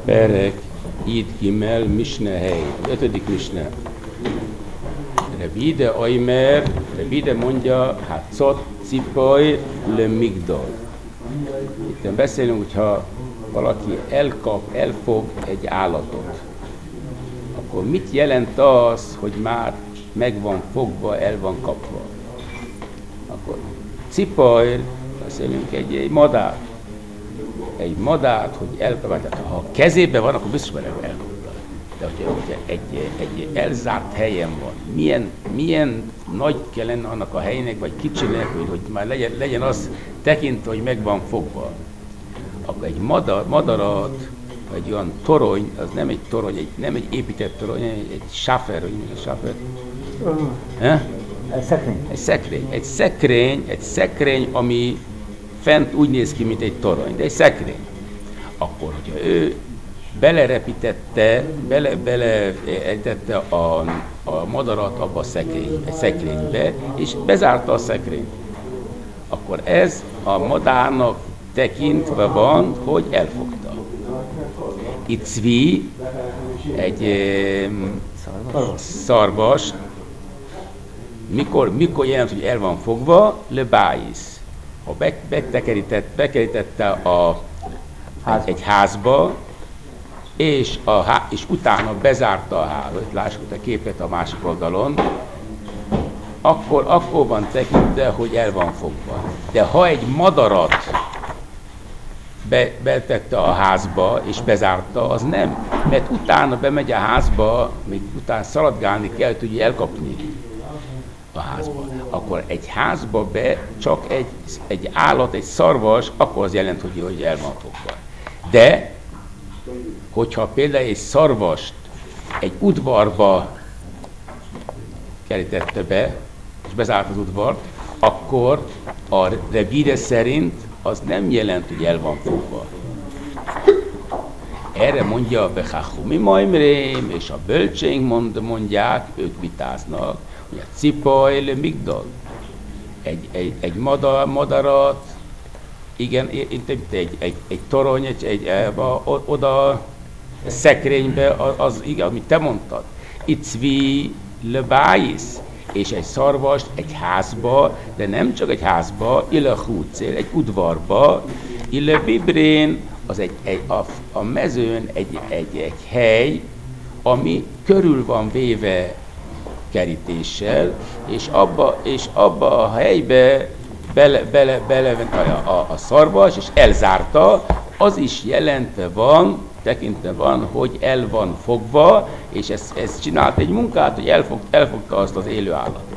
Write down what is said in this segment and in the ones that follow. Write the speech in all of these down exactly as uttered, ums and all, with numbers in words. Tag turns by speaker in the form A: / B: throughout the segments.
A: Perek, Id Gimel, Misne hely. Ötödik Misne. Rebide Aimer, Rebide mondja, hát Cot Cipaj le Migdal. Itt beszélünk, hogyha valaki elkap, elfog egy állatot, akkor mit jelent az, hogy már meg van fogva, el van kapva? Akkor Cipaj, beszélünk egy, egy madár. Egy madárt, hogy elkapja. Ha a kezében van, akkor biztos, hogy elkapja. De hogyha, hogyha egy, egy elzárt helyen van, milyen, milyen nagy kell lenne annak a helynek, vagy kicsinek, hogy, hogy már legyen, legyen az tekintve, hogy meg van fogva. Akkor egy madar, madarat, egy olyan torony, az nem egy torony, egy, nem egy épített torony, egy, egy sáfer, hogy mi a sáfer? Uh-huh.
B: Egy szekrény.
A: Egy szekrény. Egy szekrény, egy szekrény, ami fent úgy néz ki, mint egy torony, de egy szekrény. Akkor, hogyha ő belerepítette, bele, beleejtette a, a madarat abba a szekrény, egy szekrénybe, és bezárta a szekrényt, akkor ez a madárnak tekintve van, hogy elfogta. Itt cvi, egy szarvas, szarvas mikor, mikor jelent, hogy el van fogva, le bájsz. Ha bekerített, bekerítette a, egy, egy házba, és, a, és utána bezárta a házat, lássuk a képet a másik oldalon, akkor, akkor van tekintve, hogy el van fogva. De ha egy madarat be, betette a házba, és bezárta, az nem. Mert utána bemegy a házba, még utána szaladgálni kell, hogy elkapni a házba. Akkor egy házba be csak egy, egy állat, egy szarvas, akkor az jelent, hogy, hogy el van fogva. De, hogyha például egy szarvast egy udvarba kerítette be, és bezárt az udvart, akkor a Rebide szerint az nem jelent, hogy el van fogva. Erre mondja a Bechachumi Maimrém, és a bölcsénk mond, mondják, ők vitáznak, hogy a Cipaj le Migdal. Egy, egy, egy madar, madarat, igen, egy, egy, egy, egy torony, egy, egy, oda szekrénybe, az, az igen, amit te mondtad. Itt cvi le bájsz, és egy szarvast egy házba, de nem csak egy házba, ille húcél, egy udvarba, ille bibrén, az egy, egy, a, a mezőn egy, egy, egy hely, ami körül van véve kerítéssel, és abba, és abba a helybe bele, bele, bele a, a, a szarvas, és elzárta, az is jelentve van, tekintve van, hogy el van fogva, és ez, ez csinált egy munkát, hogy elfog, elfogta azt az élő állatot.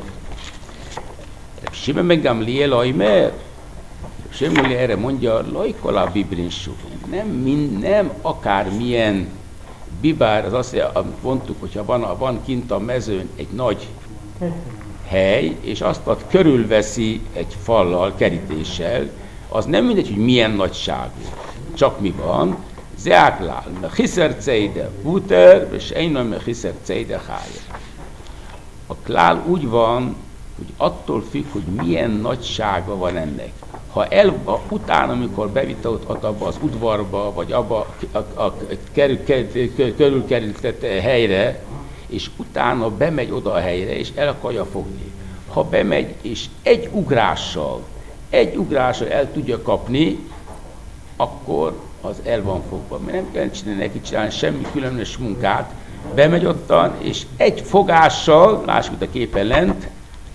A: Simon meg Gamliel Aimer, Simon erre mondja, lajkolá bibrin suvim, nem, nem akármilyen bibár, az azt mondtuk, hogyha van, van kint a mezőn egy nagy hely, és azt ott körülveszi egy fallal, kerítéssel, az nem mindegy, hogy milyen nagyságú, csak mi van, Zeáklál, mechiszer ceide puter, és einon mechiszer ceide hája. A klál úgy van, hogy attól függ, hogy milyen nagysága van ennek. Ha el, a, utána, amikor bevitte ott, ott abba az udvarba, vagy abba a, a, a kerül, kerül, körülkerített helyre, és utána bemegy oda a helyre, és el akarja fogni. Ha bemegy, és egy ugrással, egy ugrással el tudja kapni, akkor az el van fogva. Mert nem kell csinálni neki csinálni semmi különös munkát. Bemegy ottan, és egy fogással, lássuk a képen lent,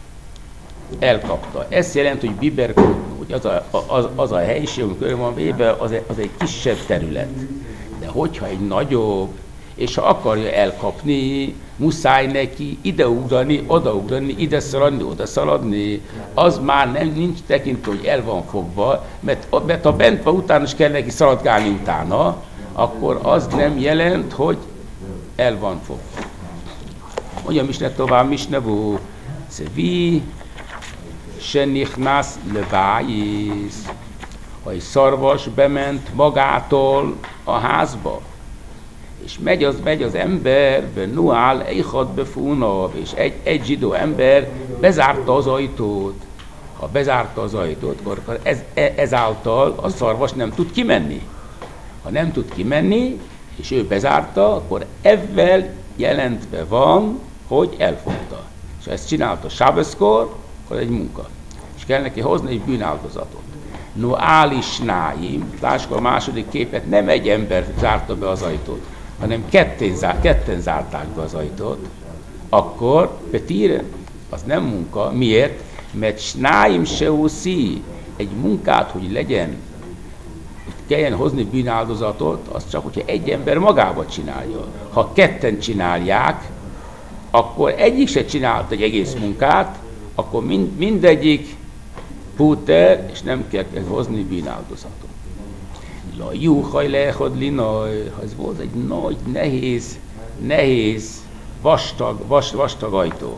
A: elkapta. Ez jelenti, hogy biberkódnó, hogy az a, az, az a helyiség, amikor van véve, az, az egy kisebb terület. De hogyha egy nagyobb, és ha akarja elkapni, muszáj neki ideugrani, odaugrani, ide szaladni, oda szaladni, az már nem nincs tekintő, hogy el van fogva, mert, mert ha bent van, utána is kell neki szaladgálni utána, akkor az nem jelent, hogy el van fogva. Mondja Misne tovább, Misne vó, Szevi, se nichnász levájész. Ha egy szarvas bement magától a házba, és megy az, megy az ember, be nuál, eichad befúnav, és egy, egy zsidó ember bezárta az ajtót. Ha bezárta az ajtót, akkor ez, ezáltal a szarvas nem tud kimenni. Ha nem tud kimenni, és ő bezárta, akkor ezzel jelentve van, hogy elfogta. És ha ezt csinálta sábeszkor, akkor egy munka. És kell neki hozni egy bűnáldozatot. No álisnáim, lássuk a második képet, nem egy ember zárta be az ajtót, hanem ketten, zár, ketten zárták be az ajtót, akkor petíre, az nem munka. Miért? Mert snáim seuszi, egy munkát, hogy legyen, hogy kelljen hozni bűnáldozatot, az csak, hogyha egy ember magába csinálja. Ha ketten csinálják, akkor egyik se csinált egy egész munkát, akkor mind, mindegyik puter, és nem kell hozni bűnáldozatot. La juhaj lehod linaj, ez volt egy nagy, nehéz, nehéz, vastag, vas, vastag ajtó.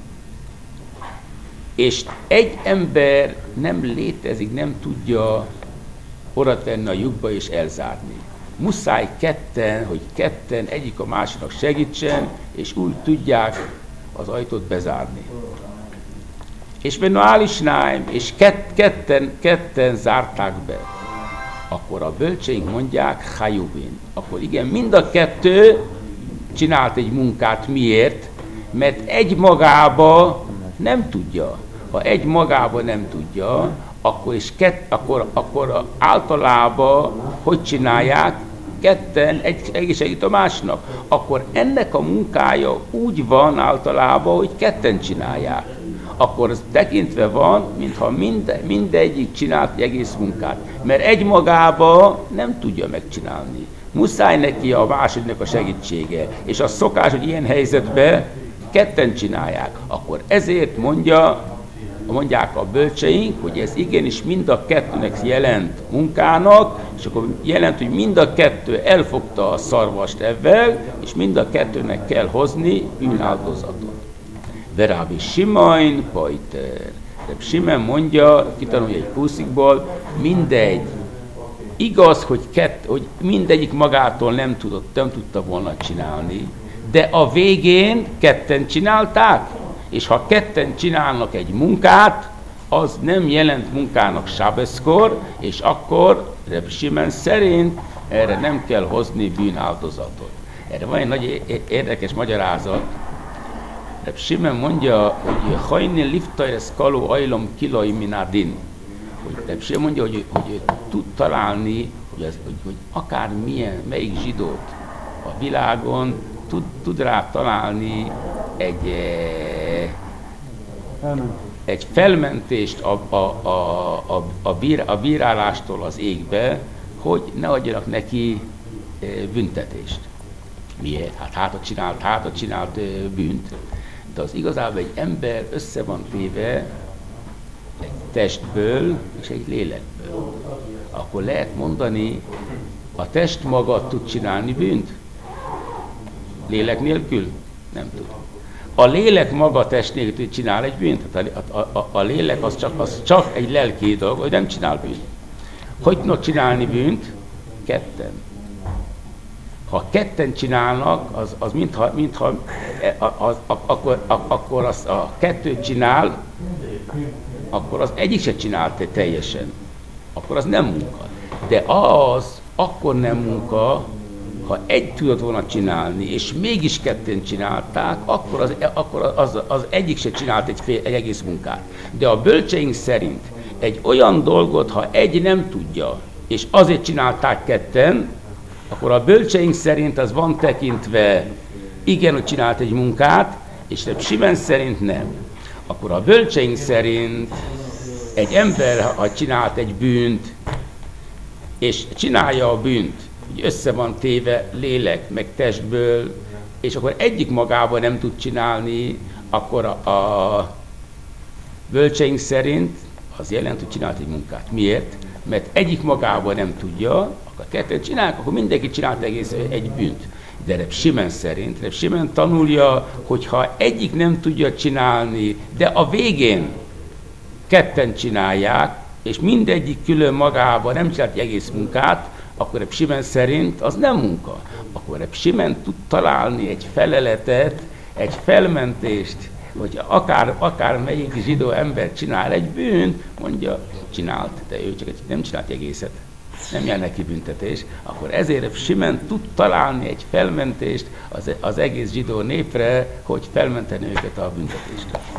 A: És egy ember nem létezik, nem tudja oda tenni a lyukba és elzárni. Muszáj ketten, hogy ketten egyik a másiknak segítsen, és úgy tudják az ajtót bezárni. És benne álisnáim, és kett, ketten, ketten zárták be. Akkor a bölcseink mondják, hajubin. Akkor igen, mind a kettő csinált egy munkát. Miért? Mert egy magába nem tudja. Ha egy magába nem tudja, akkor, is kett, akkor, akkor általában hogy csinálják? Ketten, egy, egy segít a másnak. Akkor ennek a munkája úgy van általában, hogy ketten csinálják. Akkor az tekintve van, mintha minde, mindegyik csinált egy egész munkát. Mert egy magába nem tudja megcsinálni. Muszáj neki a másodiknak a segítsége. És az szokás, hogy ilyen helyzetben ketten csinálják. Akkor ezért mondja, mondják a bölcseink, hogy ez igenis mind a kettőnek jelent munkának, és akkor jelent, hogy mind a kettő elfogta a szarvast ebben, és mind a kettőnek kell hozni bűnáldozatot. De Rabbi Shimon Pajter. Rabbi Shimon mondja, kitanulja egy puszikból, mindegy. Igaz, hogy, kett, hogy mindegyik magától nem tudott, nem tudta volna csinálni, de a végén ketten csinálták, és ha ketten csinálnak egy munkát, az nem jelent munkának sábeszkor, és akkor Rabbi Shimon szerint erre nem kell hozni bűnáldozatot. Erre van egy nagy érdekes magyarázat. Rabbi Shimon mondja, hogy hajni liftajresz kaló ajlom kilai minadin. Rabbi Shimon mondja, hogy, hogy tud találni, hogy, az, hogy, hogy akár milyen, melyik zsidót a világon tud, tud rá találni egy, egy felmentést a, a, a, a, a, bír, a bírálástól az égbe, hogy ne adjanak neki büntetést. Miért? Hát hátat csinált, hátat csinált bűnt. De az igazából egy ember össze van téve egy testből és egy lélekből. Akkor lehet mondani, a test maga tud csinálni bűnt? Lélek nélkül? Nem tud. A lélek maga a test nélkül csinál egy bűnt? A, a, a, a lélek az csak, az csak egy lelki dolog, hogy nem csinál bűnt. Hogy tudnak csinálni bűnt? Ketten. Ha ketten csinálnak, az, az mintha, mintha az, az, akkor, akkor az a kettőt csinál, akkor az egyik se csinált teljesen. Akkor az nem munka. De az akkor nem munka, ha egy tudott volna csinálni, és mégis ketten csinálták, akkor az, akkor az, az egyik se csinált egy, fél, egy egész munkát. De a bölcseink szerint egy olyan dolgot, ha egy nem tudja, és azért csinálták ketten, akkor a bölcseink szerint az van tekintve, igen, hogy csinált egy munkát, és Rabbi Shimon szerint nem. Akkor a bölcseink szerint egy ember, ha csinált egy bűnt, és csinálja a bűnt, hogy össze van téve lélek, meg testből, és akkor egyik magában nem tud csinálni, akkor a, a bölcseink szerint az jelent, hogy csinált egy munkát. Miért? Mert egyik magában nem tudja, akkor kettőt csinálják, akkor mindenki csinált egész egy bűnt. De Rabbi Shimon szerint, Rabbi Shimon tanulja, hogy ha egyik nem tudja csinálni, de a végén ketten csinálják, és mindegyik külön magában nem csinált egy egész munkát, akkor Rabbi Shimon szerint az nem munka. Akkor Rabbi Shimon tud találni egy feleletet, egy felmentést, hogy akár, akár melyik zsidó ember csinál egy bűnt, mondja, csinált, de ő csak egy, nem csinált egészet. nem jár neki büntetés, akkor ezért Simen tud találni egy felmentést az, az egész zsidó népre, hogy felmenteni őket a büntetéstől.